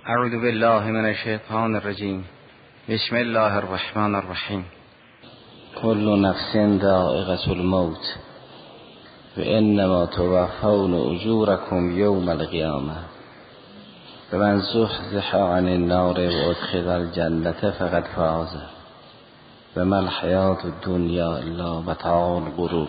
اعوذ بالله من الشیطان الرجیم. بسم الله الرحمن الرحیم. کل نفس ذائقة الموت و انما توفون اجورکم یوم القیامه و من زحزح عن النار و ادخل الجنة فقد فاز و ما الحیاة الدنیا الا متاع الغرور.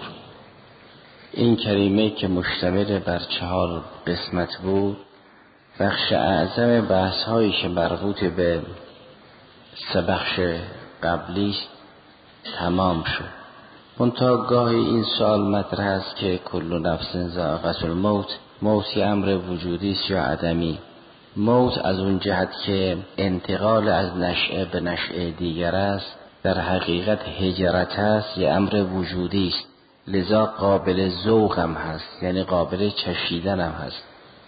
این کریمه که مشتمل بر 4 قسمت بود، بخش اعظم بحث هایی که مربوط به 3 بخش قبلی تمام شد. منتها گاهی این سوال مطرح است که کل نفس ذائقة الموت، موت یه امر وجودی است یا عدمی؟ موت از اون جهت که انتقال از نشأه به نشأه دیگر است، در حقیقت هجرت است، یه امر وجودی است، لذا قابل ذوق هم هست، یعنی قابل چشیدن هم هست،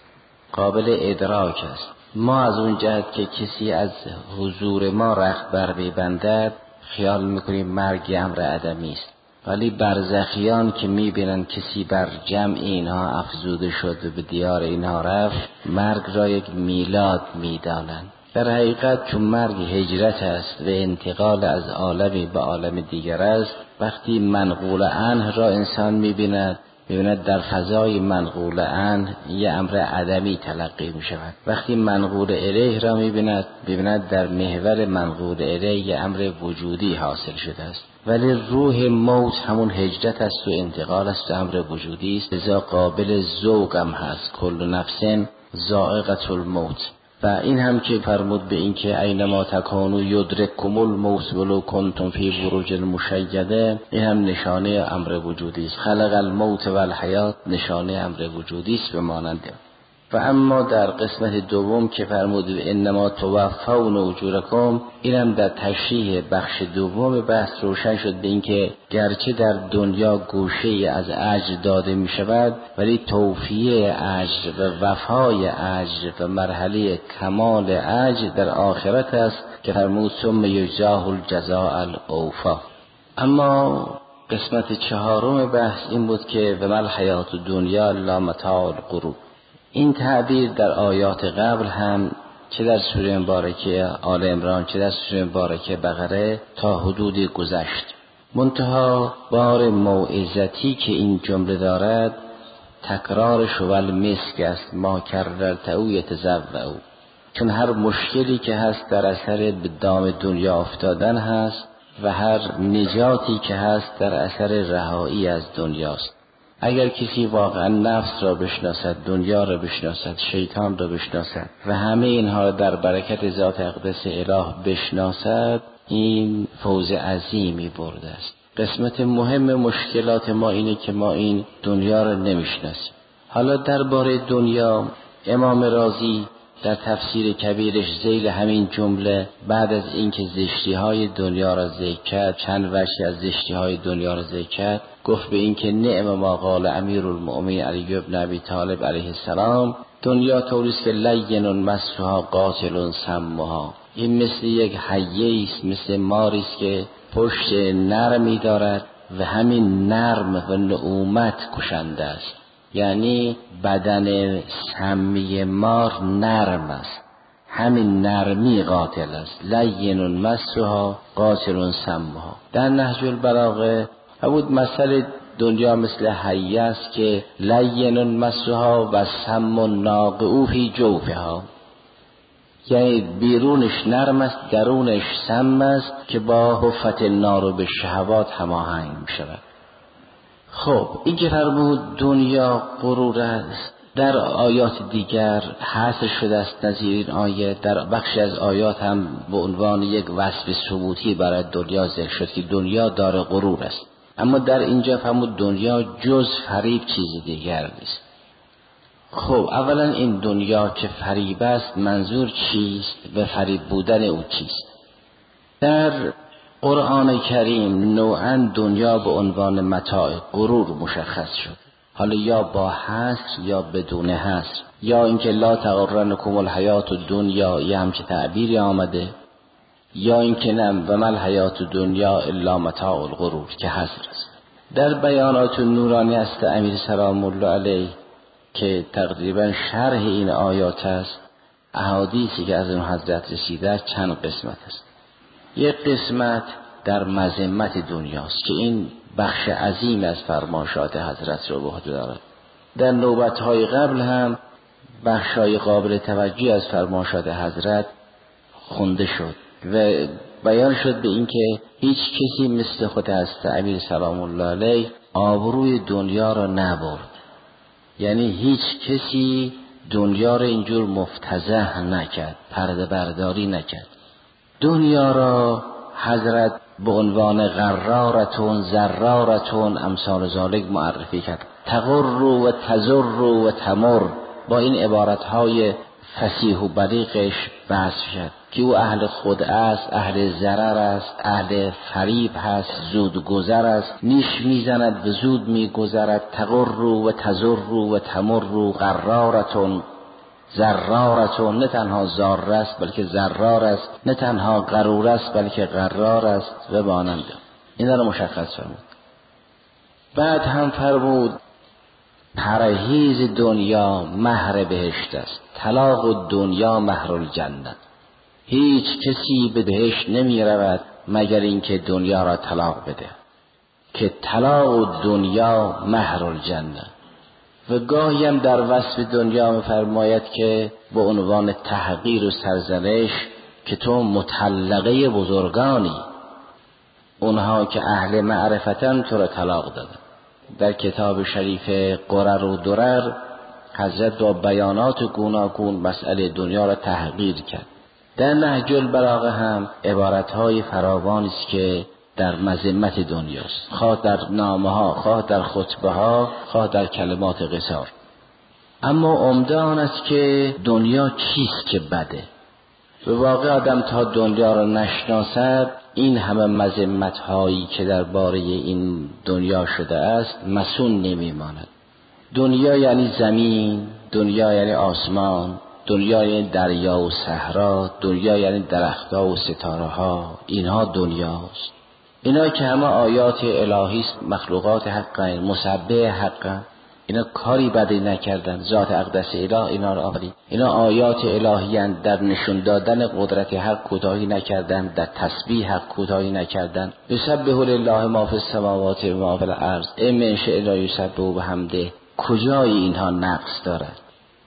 قابل ادراک است. ما از اون جهت که کسی از حضور ما رخت بر میبندد خیال میکنیم مرگ امر عدمی است، ولی برزخیان که میبینن کسی بر جمع اینها افزوده شد و به دیار اینها رفت، مرگ را یک میلاد میدانند. در حقیقت چون مرگ هجرت است و انتقال از عالمی به عالم دیگر است، وقتی منقول عنه را انسان میبیند در فضای منقول عنه یه امر عدمی تلقی می شود. وقتی منقول الیه را میبیند در محور منقول الیه یه امر وجودی حاصل شده است. ولی روح موت همون هجرت است و انتقال است و امر وجودی است، لذا قابل ذوق هم هست. کل نفس ذائقة الموت. و این هم که فرمود به این که اینما تکانوا یدرککم الموت ولو کنتم فی بروج مشیده، این هم نشانه امر وجودی است. خلق الموت و الحیات نشانه امر وجودی است به مانند. و اما در قسمت دوم که فرمود انما توفون اجورکم، این هم در تشریح بخش دوم بحث روشن شد به این که گرچه در دنیا گوشه از اجر داده می شود، ولی توفیه اجر و وفای اجر و مرحله کمال اجر در آخرت است که فرمود ثم یجزاه الجزاء الاوفی. اما قسمت 4 بحث این بود که و ما الحیاة الدنیا الا متاع الغرور. این تعبیر در آیات قبل هم چه در سوره مبارکه آل عمران چه در سوره مبارکه بقره تا حدودی گذشت. منتها بار موعظتی که این جمله دارد تکرار شوال مسک است، ما کررت او یتزوع، چون هر مشکلی که هست در اثر به دام دنیا افتادن هست و هر نجاتی که هست در اثر رهایی از دنیاست. اگر کسی واقعا نفس را بشناسد، دنیا را بشناسد، شیطان را بشناسد و همه اینها را در برکت ذات اقدس اله بشناسد، این فوز عظیمی برده است. قسمت مهم مشکلات ما اینه که ما این دنیا را نمیشناسیم. حالا درباره دنیا امام رازی در تفسیر کبیرش ذیل همین جمله بعد از اینکه زشتی‌های دنیا را ذکر کرد، چند وجه از زشتی‌های دنیا را ذکر کرد، گفت به اینکه نعم ما قال امیرالمؤمنین علی بن ابی طالب علیه السلام، دنیا طوریست که لین مسها قاتل سمها، این مثل یک حیه است، مثل ماری است که پشت نرمی دارد و همین نرم و نعومت کشنده است. یعنی بدن سمی مار نرم است، همین نرمی قاتل است. لین مسها قاتل سمها. در نهج البلاغه بود مثل دنیا مثل حیه است که لین مسها و سم ناقع فی جوفها، یعنی بیرونش نرم است درونش سم است که با حفت النار و به شهوات هماهنگ می شود. خب این که فرمود دنیا غرور است، در آیات دیگر حاصل شده است نظیر این آیه. در بخش از آیات هم به عنوان یک وصف ثبوتی برای دنیا ذکر شد که دنیا دار غرور است. اما در اینجا فرمود دنیا جز فریب چیز دیگر نیست. خب اولا این دنیا که فریب است منظور چیست و فریب بودن او چیست؟ در قرآن کریم نوعاً دنیا به عنوان متاع غرور مشخص شد، حالا یا با حصر یا بدون حصر، یا اینکه لا تغرنکم الحیاة الدنیا یه همچه تعبیری آمده، یا اینکه نه و ما الحیاة الدنیا الا متاع الغرور که حصر است. در بیانات نورانی است امیر سلام الله علیه که تقریبا شرح این آیات است احادیثی که از اون حضرت رسیده چند قسمت است. یک قسمت در مذمت دنیاست که این بخش عظیم از فرمایشات حضرت رو به عهده دارد. در نوبت‌های قبل هم بخشای قابل توجهی از فرمایشات حضرت خونده شد و بیان شد به این که هیچ کسی مثل خود حضرت امیر سلام الله علیه آبروی دنیا را نبرد. یعنی هیچ کسی دنیا را اینجور مفتضح نکرد، پرده برداری نکرد. دنیا را حضرت به عنوان غرارتون، زرارتون، امثال ذالک معرفی کرد. تغر و تزر و تمر، با این عبارتهای فصیح و بلیغش بحث شد که او اهل خود است، اهل ضرر است، اهل فریب هست، زود گذر است، نیش میزند و زود میگذرد. تغر و تزر و تمر، غرارتون زرارتون، نه تنها زار است بلکه زرار است، نه تنها غرور است بلکه غرار است و مانند. این را مشخص فرمود. بعد هم فرمود پرهیز دنیا مهر بهشت است، طلاق دنیا مهر الجنه. هیچ کسی به بهشت نمی رود مگر اینکه دنیا را طلاق بده، که طلاق دنیا مهر الجنه. و گاهی هم در وصف دنیا می‌فرماید که به عنوان تحقیر و سرزنش که تو مطلقه بزرگانی، اونها که اهل معرفتن تو را طلاق دادن. در کتاب شریف قرر و درر حضرت با بیانات گوناگون مسئله دنیا را تحقیر کرد. در نهج البلاغه هم عبارت‌های فراوانی است که در مذمت دنیاست، خواه در نامه‌ها، خواه در خطبه‌ها، خواه در کلمات قصار. اما عمده آن است که دنیا چیست که بده. به واقع آدم تا دنیا را نشناسد این همه مذمت‌هایی که درباره این دنیا شده است مسون نمی‌ماند. دنیا یعنی زمین، دنیا یعنی آسمان، دنیا یعنی دریا و صحرا، دنیا یعنی درخت‌ها و ستاره‌ها. اینها دنیاست. اینا که همه آیات الهی است، مخلوقات حقن، مسبح حقن. اینا کاری بدی نکردن، ذات اقدس اله اینا را آفرید. اینا آیات الهی اند، در نشون دادن قدرت حق کوتاهی نکردن، در تسبیح حق کوتاهی نکردن. یسبح لله ما فی السماوات و ما فی الارض ان من شیء لا یسبح بحمده. کجای اینها نقص دارد؟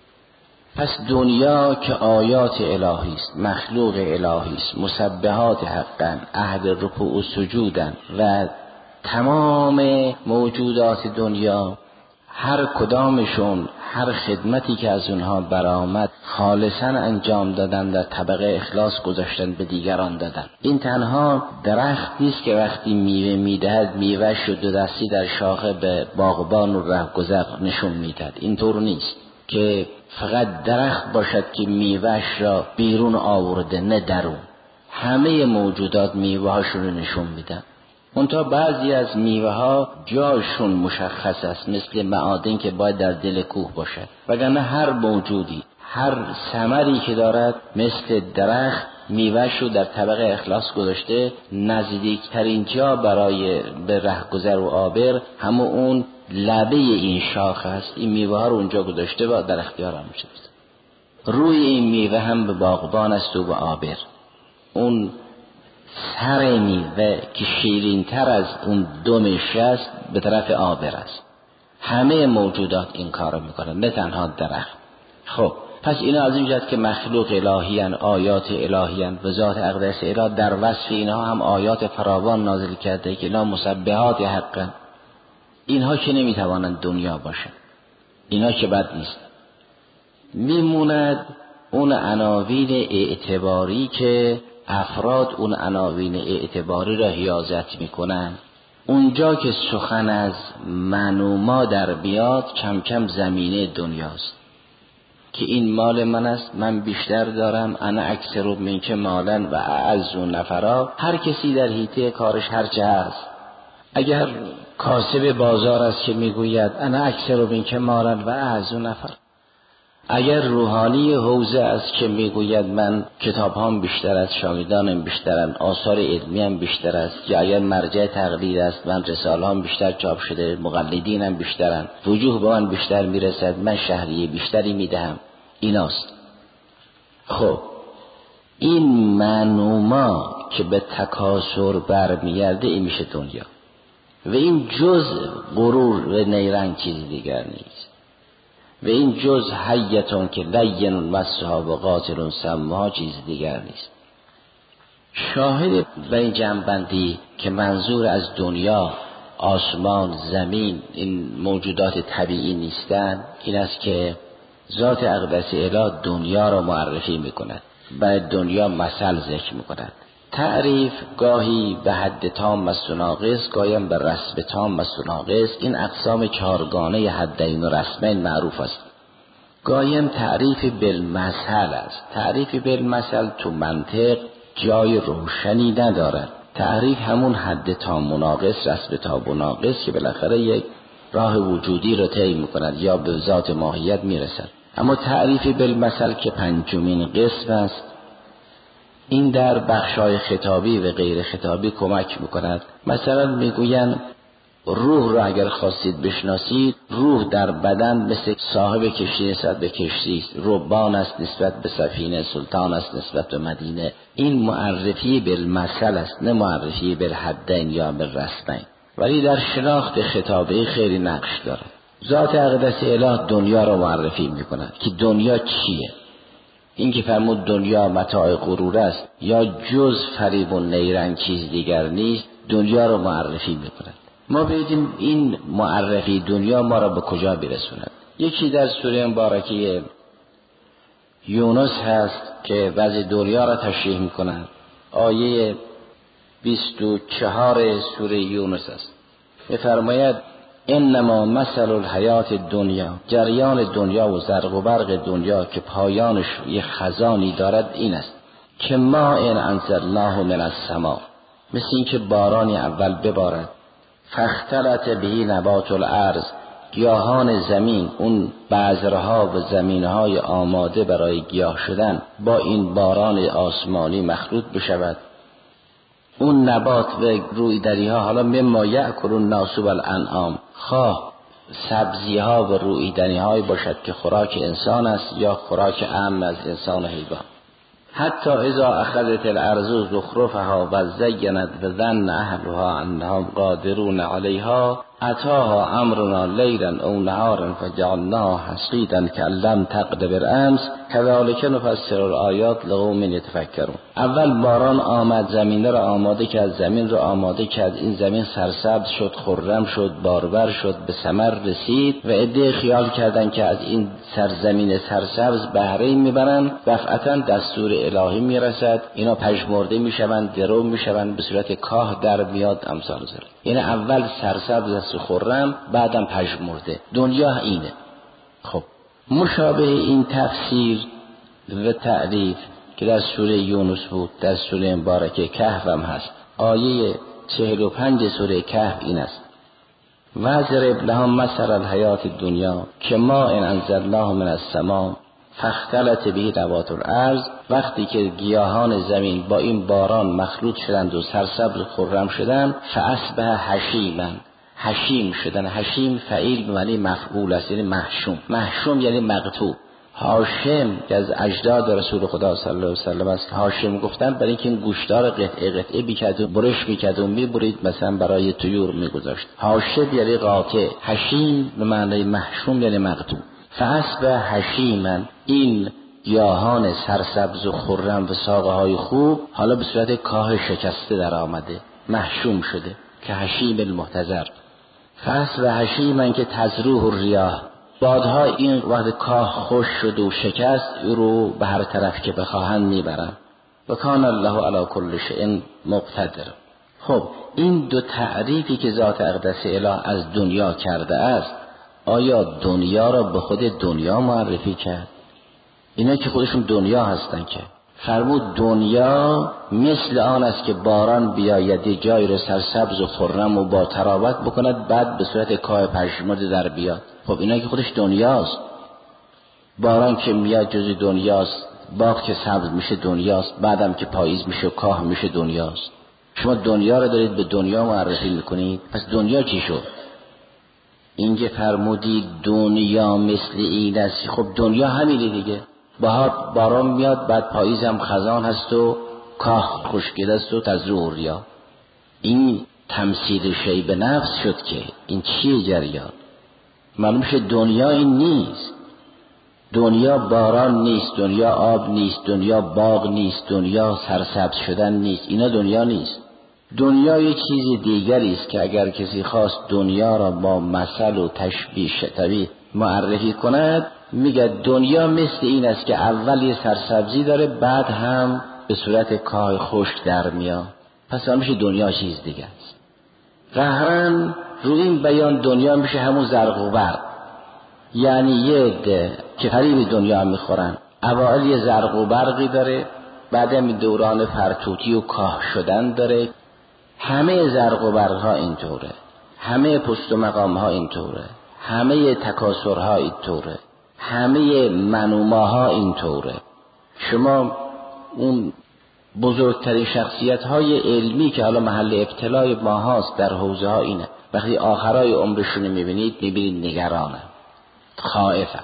پس دنیا که آیات الهی است، مخلوق الهی است، مسبحات حقن، اهل رکوع و سجودن و تمام موجودات دنیا هر کدامشون هر خدمتی که از اونها برآمد خالصا انجام دادن، در طبقه اخلاص گذاشتن، به دیگران دادن. این تنها درخت نیست که وقتی میوه میدهد میوهش رو دو دستی در شاخه به باغبان و رهگذر نشون میدهد. اینطور نیست که فقط درخت باشد که میوهش را بیرون آورده، نه درون. همه موجودات میوهاشون رو نشون میدن. منتها بعضی از میوه ها جایشون مشخص است، مثل معادن که باید در دل کوه باشد. وگرنه هر موجودی، هر ثمری که دارد مثل درخت میوهش رو در طبقه اخلاص گذاشته. نزدیکترین جا برای به رهگذر و عابر همون اون لبه این شاخ است. این میوه ها رو اونجا گذاشته و در اختیار هم میشه. روی این میوه هم به باغبان است و به عابر. اون سر میوه که شیرین تر از اون دمش است به طرف عابر است. همه موجودات این کارو میکنن، نه تنها درخت. خب پس اینا از این جهت که مخلوق الهی ان، آیات الهی ان، و ذات اقدس اله در وصف اینها هم آیات فراوان نازل کرده که اینا مسبحات حقن. اینها که نمیتوانند دنیا باشن، اینا که بد نیست. میموند اون عناوین اعتباری که افراد اون عناوین اعتباری را حیازت میکنن. اونجا که سخن از من و ما در بیاد کم کم زمینه دنیاست که این مال من است، من بیشتر دارم، انا اکثر منک مالا و اعز نفرا. هر کسی در حیطه کارش هرچه هست. اگر کاسب بازار است که میگوید انا اکثر منک مالا و اعز نفر، اگر روحانی حوزه است که میگوید من کتابهام بیشتر است، شاگردانم بیشترن، آثار علمیم بیشتر است، یا اگر مرجع تقلید است من رسالهام بیشتر چاپ شده، مقلدینم بیشترن، وجوه به من بیشتر میرسد، من شهریه بیشتری میدهم. ایناست. خب این معلوما که به تکاثر برمیگرده، این میشه دنیا و این جز غرور و نیرنگ چیز دیگر نیست و این جز حیتون که لین مسها و قاتل سمها چیز دیگر نیست. شاهد به این جنبندی که منظور از دنیا آسمان، زمین، این موجودات طبیعی نیستن، این است که ذات اقدس الهی دنیا را معرفی میکند، برای دنیا مثل ذکر میکند. تعریف گاهی به حد تام است و ناقص، گاهی به رسم تام است و ناقص. این اقسام چهارگانه حدین و رسمین معروف است. گاهی هم تعریف بالمثل است. تعریف بالمثل تو منطق جای روشنی ندارد. تعریف همون حد تام و ناقص، رسم تام و ناقص که بالاخره یک راه وجودی را طی میکند یا به ذات ماهیت میرسد. اما تعریف بالمثل که پنجمین قسم است، این در بخشای خطابی و غیر خطابی کمک میکند. مثلا میگویند روح را اگر خواستید بشناسید، روح در بدن مثل صاحب کشتی نسبت به کشتی است، ربان است نسبت به سفینه، سلطان است نسبت به مدینه. این معرفی بالمثل است، نه معرفی بالحدین یا بالرسمین. ولی در شناخت خطابی خیلی نقش دارد. ذات اقدس الهی دنیا را معرفی میکند که دنیا چیه. این که فرمود دنیا متاع غرور است یا جز فریب و نیرنگ چیز دیگر نیست، دنیا را معرفی میکند. ما ببینیم این معرفی دنیا ما را به کجا برسوند. یکی در سوره مبارکه یونس هست که بعضی دنیا را تشریح میکنند. آیه 24 سوره یونس است. میفرماید انما مثل الحیات دنیا، جریان دنیا و زرق و برق دنیا که پایانش یک خزانی دارد این است که ما ان انزلناه من السماء، مثل این که بارانی اول ببارد، فاختلط به نبات الارض، گیاهان زمین، اون بذرها و زمینهای آماده برای گیاه شدن با این باران آسمانی مخلوط بشود. اون نبات و رویدریها، حالا مما یأکل الناس والانعام، خواه سبزیها و رویدریهای باشد که خوراک انسان است یا خوراک عام از انسان و حیوان. حتی اذا اخذت الارض زخرفها و زینت و ظن اهلها انهم قادرون علیها اتاها امرنا لیلا او نهارا فجعلناها حصیدا کأن لم تغن بالامس کذلک نفصل الآیات لقوم یتفکرون. اول باران آمد، زمین را آماده کرد، زمین را آماده کرد، این زمین سرسبز شد، خرم شد، بارور شد، به ثمر رسید و عده خیال کردند که از این سرزمین سرسبز بهره میبرند. دفعتا دستور الهی میرسد، اینا پژمرده میشوند، درو میشوند، به صورت کاه در میاد، امثال ذلک. یعنی اول سرسبز است خرم، بعدم پژمرده. دنیا اینه. خب مشابه این تفسیر و تعریف که در سوره یونس بود، در سوره مبارکه کهف هم هست. آیه 45 سوره کهف این است: وَاضْرِبْ لَهُم مَثَلَ الْحَیَاةِ الدُّنْیَا کَمَاءٍ أَنزَلْنَاهُ مِنَ السَّمَاءِ فاختلط به نبات الارض. وقتی که گیاهان زمین با این باران مخلوط شدند و سرسبز خرم شدند، فاصبح حشیما، حشیم شدن. حشیم فعیل به معنی مفعول است، یعنی محشوم. محشوم یعنی مقطوع. هاشم که از اجداد رسول خدا صلی الله علیه و سلم است، هاشم گفتن برای اینکه این گوشتار قطعه قطعه میکرد و برش میکرد و میبرید، مثلا برای طیور میگذاشت. هاشم یعنی قاطع، حشیم به معنی محشوم یعنی مقطوع. فاصبح حشیما، این گیاهان سرسبز و خرم و ساقه های خوب حالا به صورت کاه شکسته در آمده، محشوم شده که حشیم المحتضر. فاصبح حشیما که تزروه الریاح، بادها این وقت کاه خوش شد و شکست، او رو به هر طرف که بخواهند میبرن. و کان الله علی کل شیء مقتدر. خب این دو تعریفی که ذات اقدس الهی از دنیا کرده است، آیا دنیا را به خود دنیا معرفی کرد؟ اینا که خودشون دنیا هستن که فرمود دنیا مثل آن است که باران بیاید جای را سرسبز و خرم و با تراوت بکند، بعد به صورت کاه پژمرده در بیاد. خب اینا که خودش دنیاست. باران که میاد جزء دنیاست، باغ که سبز میشه دنیاست، بعدم که پاییز میشه کاه میشه دنیاست. شما دنیا را دارید به دنیا معرفی میکنید، پس دنیا چی شد؟ اینکه فرمودید دنیا مثل این است، خب دنیا همینه دیگه. بهار باران میاد، بعد پاییز هم خزان هست و کاه خشکیده است و تزرع ریا. این تمثیل شی به نفس شد که این چیه جریان؟ معلوم شد دنیا این نیست. دنیا باران نیست، دنیا آب نیست، دنیا باغ نیست، دنیا سرسبز شدن نیست. اینا دنیا نیست. دنیا یک چیز دیگری است که اگر کسی خواست دنیا را با مثل و تشبیه شتوی معرفی کند، میگه دنیا مثل این است که اول یه سرسبزی داره، بعد هم به صورت کاه خشک در میاد. پس میشه دنیا چیز دیگه است. قهرن روی این بیان دنیا میشه همون زرق و برق، یعنی یه عده که فریب دنیا میخورن. اوائل یه زرق و برقی داره، بعد هم دوران فرتوتی و کاه شدن داره. همه زرق و برق ها اینطوره، همه پست و مقام ها اینطوره، همه تکاثر ها اینطوره، همه منوماها اینطوره. شما اون بزرگترین شخصیت های علمی که حالا محل ابتلای ما هاست در حوزه ها اینه، وقتی آخرای عمرشون میبینید نگرانه، خائفه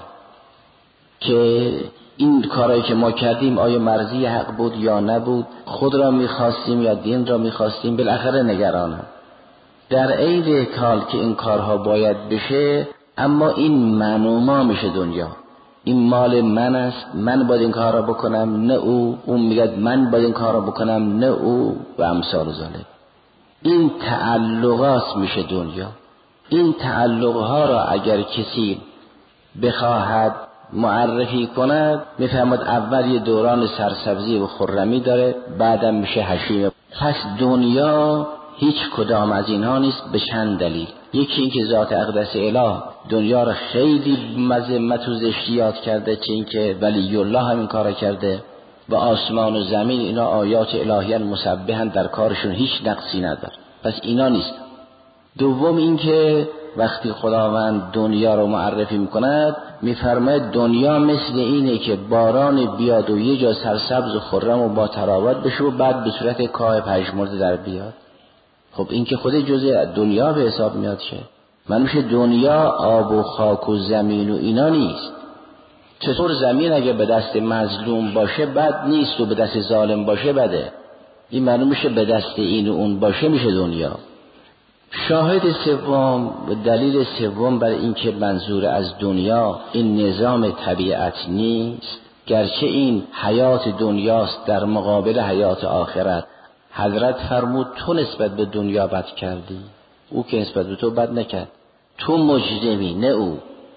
که این کارایی که ما کردیم آیا مرضی حق بود یا نبود، خود را میخواستیم یا دین را میخواستیم، بالاخره نگرانم. در عین حال که این کارها باید بشه، اما این منوما میشه دنیا. این مال من است، من باید این کار را بکنم نه او، اون میگه من باید این کار را بکنم نه او، و امثال ذالک. این تعلقات میشه دنیا. این تعلقها را اگر کسی بخواهد معرفی کند، میفهمد اول یه دوران سرسبزی و خرمی داره، بعدم میشه حشیم. پس دنیا هیچ کدام از اینها نیست به چند دلیل. یکی این که ذات اقدس اله دنیا را خیلی مذمت و زشتی یاد کرده، چه این که ولی الله همین کارا کرده و آسمان و زمین اینا آیات الهی مسبحن، در کارشون هیچ نقصی نداره. پس اینا نیست. دوم این که وقتی خداوند دنیا رو معرفی میکند میفرماید دنیا مثل اینه که باران بیاد و یه جا سرسبز و خرم و با تراوت بشه و بعد به صورت کاه پژمرده در بیاد. خب این که خود جزء دنیا به حساب میاد شه. من میشه دنیا آب و خاک و زمین و اینا نیست. چطور زمین اگه به دست مظلوم باشه بد نیست و به دست ظالم باشه بده؟ این معلوم میشه به دست این و اون باشه میشه دنیا. شاهد سوم و دلیل سوم برای اینکه منظور از دنیا این نظام طبیعت نیست، گرچه این حیات دنیاست در مقابل حیات آخرت. حضرت فرمود تو نسبت به دنیا بد کردی، او که نسبت به تو بد نکرد. تو مجرمی نه او.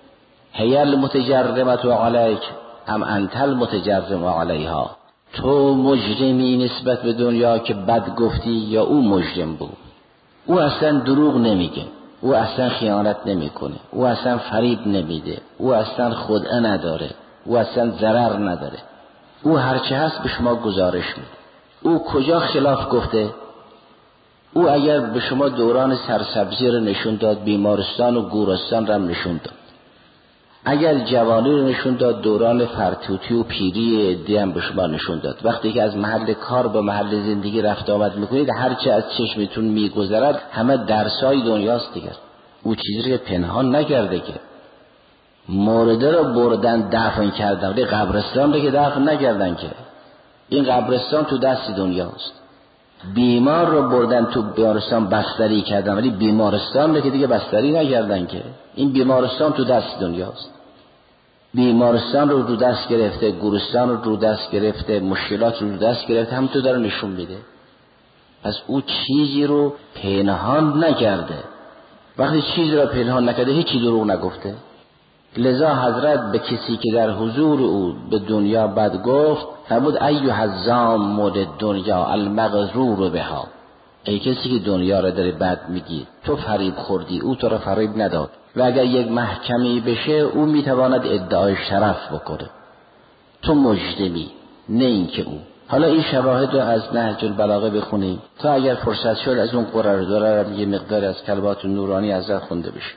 هی المتجرمت علیک ام انت المتجرم علیها. تو مجرمی نسبت به دنیا که بد گفتی یا او مجرم بود؟ او اصلا دروغ نمیگه، او اصلا خیانت نمیکنه، او اصلا فریب نمیده، او اصلا خدعه نداره، او اصلا ضرر نداره. او هرچه هست به شما گزارش میده. او کجا خلاف گفته؟ او اگر به شما دوران سرسبزی رو نشون داد، بیمارستان و گورستان رو هم نشون داد. اگر جوانی رو نشون داد، دوران فرتوتی و پیری عدی هم به شما نشون داد. وقتی که از محل کار به محل زندگی رفت آمد میکنید، هرچه از چشمتون میگذرد همه درسای دنیاست دیگر. او چیزی که پنهان نکرده که. مرده رو بردن دفن کردن، ولی قبرستان رو که دفن نکردن که. این قبرستان تو دست دنیاست. بیمار رو بردن تو بیمارستان بستری کردن، ولی بیمارستان رو که دیگه بستری نکردن که. این بیمارستان تو دست دنیاست. بیمارستان رو دست گرفته، گورستان رو دست گرفته، مشکلات رو دست گرفته، هم تو داره نشون میده. پس او چیزی رو پنهان نکرده. وقتی چیزی رو پنهان نکرده هیچی دروغ نگفته. لذا حضرت به کسی که در حضور او به دنیا بد گفت فرمود ایها الزام دنیا المغرور بها. ای کسی که دنیا را داری بد میگی، تو فریب خوردی، او تو را فریب نداد. و اگر یک محکمی بشه او میتواند ادعای شرف بکنه. تو مجرمی نه این که او. حالا این شواهد رو از نهج البلاغه بخونیم تا اگر فرصت شد از اون قرار داره یه مقدار از کلمات نورانی حضرت خونده بشه.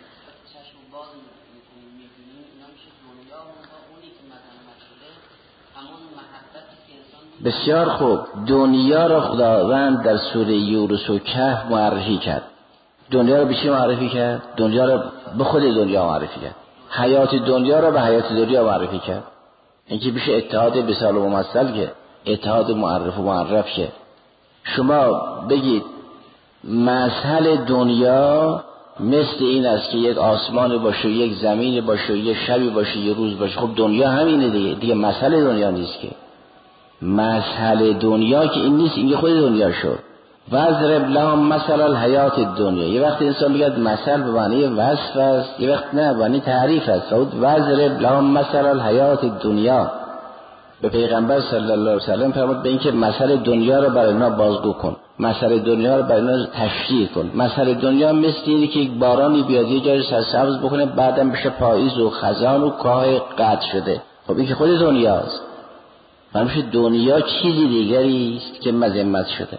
بسیار خوب. دنیا را خداوند در سوره یونس و کهف معرفی کرد. دنیا را به چی معرفی کرد؟ دنیا را به خود دنیا معرفی کرد. حیات دنیا را به حیات دنیا معرفی کرد. اینکه بشه اتحاد مثال و ممثل، که اتحاد معرف و معرف شه. شما بگید مثل دنیا مثل این است که یک آسمان باشه، یک زمین باشه، یک شبی باشه، یک روز باشه. خب دنیا همینه دیگه مثل دنیا نیست که. مثل دنیا که این نیست، این خود دنیا شد. وضرب لهم مثل الحیات الدنیا. یه وقت انسان میگه مثل به معنی وصف است، یه وقت نه به معنی تعریف است. وضرب لهم مثل الحیات الدنیا. به پیغمبر صلی الله علیه و سلم فرمود به این که مثل دنیا رو برای اینا بازگو کن، مثل دنیا رو برای اینا تشریح کن. مثل دنیا مثل اینه که یک بارانی بیاد یه جای سرسبز بکنه، بعدم بشه پاییز و خزان و کاه قطع شده. خب این که خود دنیاست. همشه دنیا چیزی دیگری است که مذمت شده.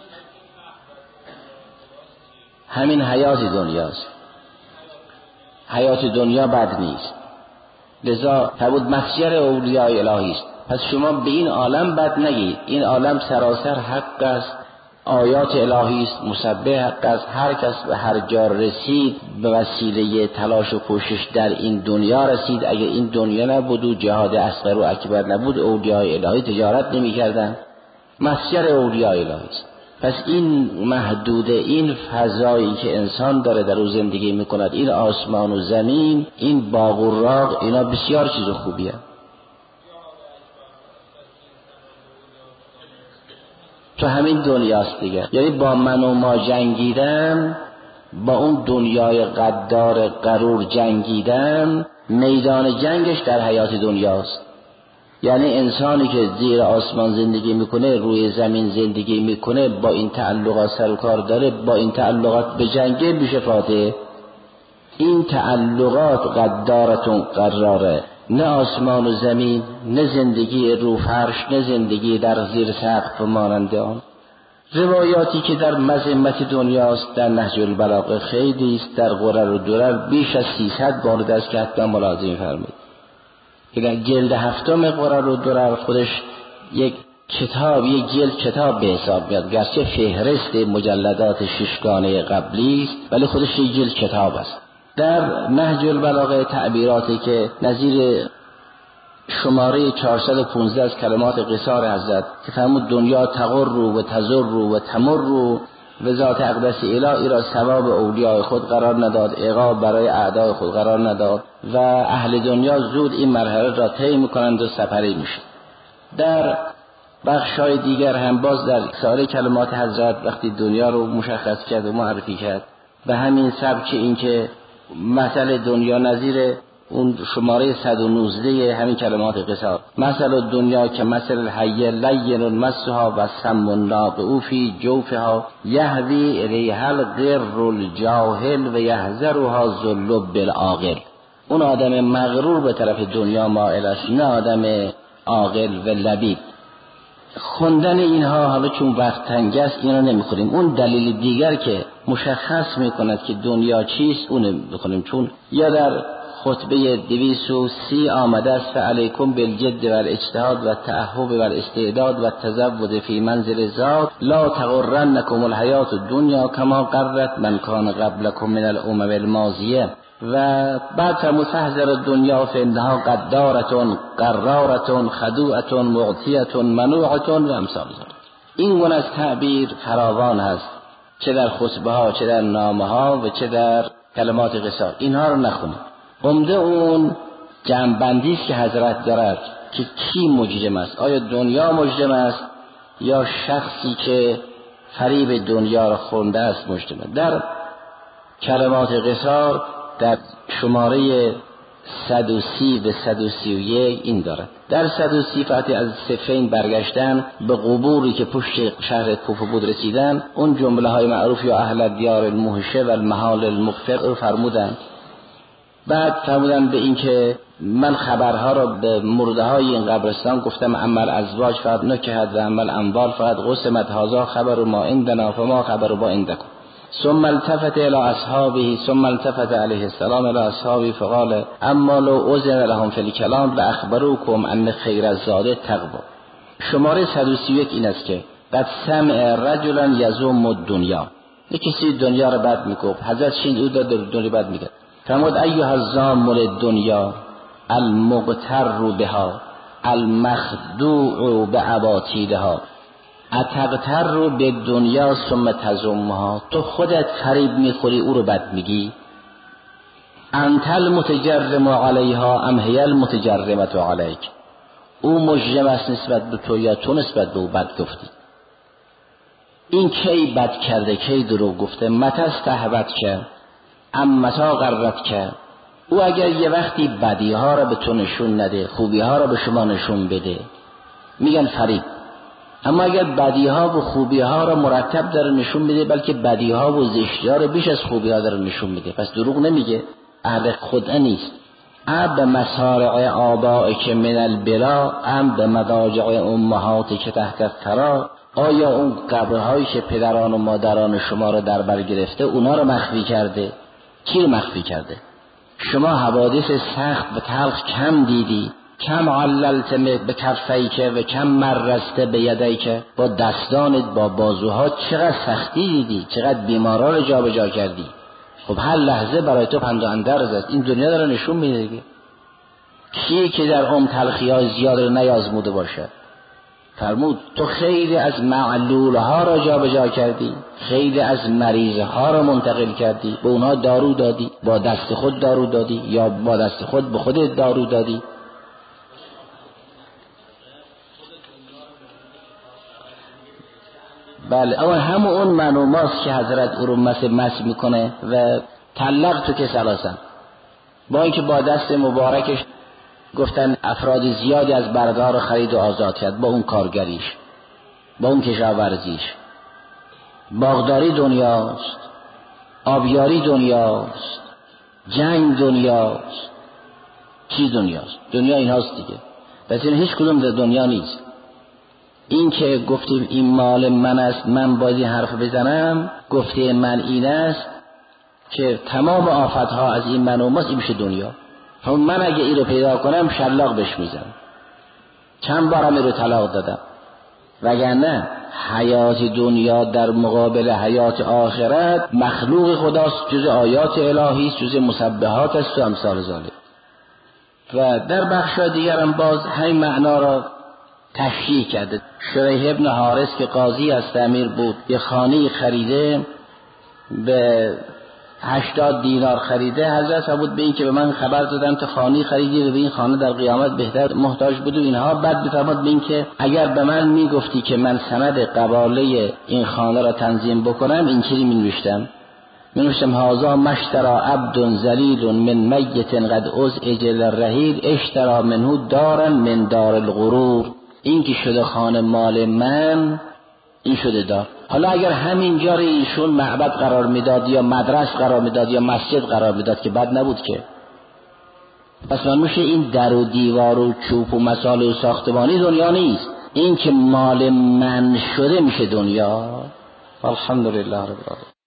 همین حیات دنیاست. حیات دنیا بد نیست، لذا فرمود مسجر اولیاء الهی است. پس شما به این عالم بد نگید. این عالم سراسر حق است، آیات الهی است، مسبح حق است. هر کس به هر جا رسید به وسیله تلاش و کوشش در این دنیا رسید. اگر این دنیا نبود و جهاد اصغر و اکبر نبود، اولیاء الهی تجارت نمی کردن. مسجر اولیاء الهی است. پس این محدود، این فضایی که انسان داره در او زندگی میکند، این آسمان و زمین، این باغ و راغ، اینا بسیار چیز خوبیه. تو همین دنیاست دیگه. یعنی با من و ما جنگیدن، با اون دنیای غدار غرور جنگیدن، میدان جنگش در حیات دنیاست. یعنی انسانی که زیر آسمان زندگی میکنه، روی زمین زندگی میکنه، با این تعلقات سر و کار داره، با این تعلقات به جنگه میشه فاتح. این تعلقات غدارتون قراره، نه آسمان و زمین، نه زندگی رو فرش، نه زندگی در زیر سقف مانند آن. روایاتی که در مذمت دنیاست در نهج البلاغه خیلی است، در غرر و درر بیش از 300 مورد است که حتما ملاحظه فرمایید. که در جلد 7 غرر و درر خودش یک کتاب، یک جلد کتاب به حساب میاد، گرچه فهرست مجلدات ششگانه قبلی است ولی خودش یک جلد کتاب است. در نهج البلاغه تعبیراتی که نظیر شماره 415 از کلمات قصار حضرت که فرمود دنیا تغر و تزر و تمر و ذات اقدس الهی را ثواب اولیاء خود قرار نداد، عقاب برای اعدای خود قرار نداد و اهل دنیا زود این مرحله را طی میکنند و سپری میشه. در بخشای دیگر هم باز در سایر کلمات حضرت وقتی دنیا رو مشخص کرد و معرفی کرد به همین سبک، این که مثل دنیا نظیر اون شماره 119 همین کلمات قصار، مثل دنیا که مثل الحی لین مسها و سم الناقع فی جوفها یهوی ریح الغر الجاهل و یحذرها ذل بالعاقل. اون آدم مغرور به طرف دنیا مائل است، نه آدم عاقل و لبیب. خوندن اینها حالا چون وقت تنگ است اینا نمیخوریم. اون دلیل دیگر که مشخص میکند که دنیا چیست اون بخونیم، چون یا در خطبه 230 آمده است فعلیکم بالجد و الاجتهاد و التأهب و الاستعداد و التزود فی منزل ذات لا تغرنکم الحیات الدنیا کما غرت من کان قبلکم من الامم الماضیه. و بعد فرمود فاحذروا الدنیا فانها غدارة قرارة خدوعة معطیة منوعة و امثال ذلک. این گونه از تعبیر فراوان هست، چه در خطبه ها، چه در نامه ها و چه در کلمات قصار. اینها رو نخونید. عمده اون جمع‌بندی است که حضرت دارد که کی مجرم است، آیا دنیا مجرم است یا شخصی که فریب دنیا را خورده است مجرم. در کلمات قصار در شماره 130 و 131 این دارد. در 130 فقط از صفین برگشتن به قبوری که پشت شهر کوفه بود رسیدن، اون جمله های معروف یا اهل دیار الموحشه و المحال المغفر فرمودن. بعد فرمودن به این که من خبرها را به مرده های این قبرستان گفتم، عمل ازواج فقط نکهد و عمل اموال فقط قسمت، هذا خبر ما عندنا فما خبر با عندکم. ثم التفت الى اصحابه ثم التفت علیه السلام الى اصحابه فقال اما لو اذن لهم فی الکلام لاخبروکم ان خیر الزاد تقوا. شماره 131 این است که قد سمع رجلا یزوم الدنیا، یک کسی دنیا را بد میگفت. حضرت شین او در دنیا بد میگه. فرمود ایها الزام الدنیا المغتر بها المخدوع به اباطیلها اتقتر رو به دنیا ثم تزمها. تو خودت فریب میخوری او رو بد میگی. انت المتجرم علیها ام هی المتجرمت علیک. او مجرم است نسبت به تو یا تو نسبت به او بد گفتی. این کی بد کرده، کی دروغ گفته؟ متى استهوت کرد ام متى غرت کرد. او اگر یه وقتی بدی ها را به تو نشون نده، خوبی ها را به شما نشون بده، میگن فریب. اما اگر بدی ها و خوبی ها را مرتب داره نشون میده، بلکه بدی ها و زشتی ها را بیش از خوبی ها داره نشون میده، پس دروغ نمیگه، اهل خدعه نیست. ام به مسارع آبائک من البلا ام به مضاجع امهاتک تحت الثری. آیا اون قبرهایی که پدران و مادران شما را در بر گرفته اونا را مخفی کرده؟ کی رو مخفی کرده؟ شما حوادث سخت و تلخ کم دیدی؟ کم عللت به کفیک و کم مرست به یدیک. با دستانت، با بازوها چقدر سختی دیدی، چقدر بیمارا رو جا به جا کردی. خب هر لحظه برای تو پند و اندرز است. این دنیا داره نشون میده دیگه. کیه که در عمر تلخی های زیاد رو نیازموده باشه؟ فرمود تو خیلی از معلول ها را جا به جا کردی، خیلی از مریض ها را منتقل کردی، به اونها دارو دادی، با دست خود دارو دادی یا با دست خود به خودت دارو دادی. بله، اما همون اون منوماست که حضرت او رو مس میکنه و طلق تو که سلاسن، با اینکه با دست مبارکش گفتن افراد زیادی از برده رو خرید و آزاد کرد، با اون کارگریش، با اون کشاورزیش. باغداری دنیاست، آبیاری دنیاست، جنگ دنیاست. چی دنیاست؟ دنیا این هاست دیگه. پس این هیچ کدوم در دنیا نیست. این که گفتیم این مال من است، من باید این حرف بزنم، گفته من این است که تمام آفتها از این من و ماست، این میشه دنیا. هم من اگه این رو پیدا کنم شلاق بهش میزنم. چند بارم این رو طلاق دادم. وگرنه حیات دنیا در مقابل حیات آخرت مخلوق خداست، جز آیات الهی است، جز مسبحات است و امثال ذالک. و در بخش دیگر هم باز همین معنا را تشریح کرده. شریح ابن حارث که قاضی از امیر بود، یه خانه خریده، به 80 دینار خریده. حضرت فرمود به این که به من خبر دادن تو خانه خریدی و به این خانه در قیامت بهتر محتاج بود و اینها. بعد بفرمود به این که اگر به من میگفتی که من سند قباله این خانه را تنظیم بکنم، این چیزی می‌نوشتم هذا مشترا عبد ذلیل من میت قد ازعج للرحیل اشترا منه دارا من دار الغرور. این که شده خانه مال من، این شده دار. حالا اگر همین جا رو ایشون معبد قرار میداد یا مدرسه قرار میداد یا مسجد قرار میداد که بد نبود که. پس من میشه این در و دیوار و چوب و مساله و ساختمانی دنیا نیست. این که مال من شده میشه دنیا. الحمدلله رب العالمین.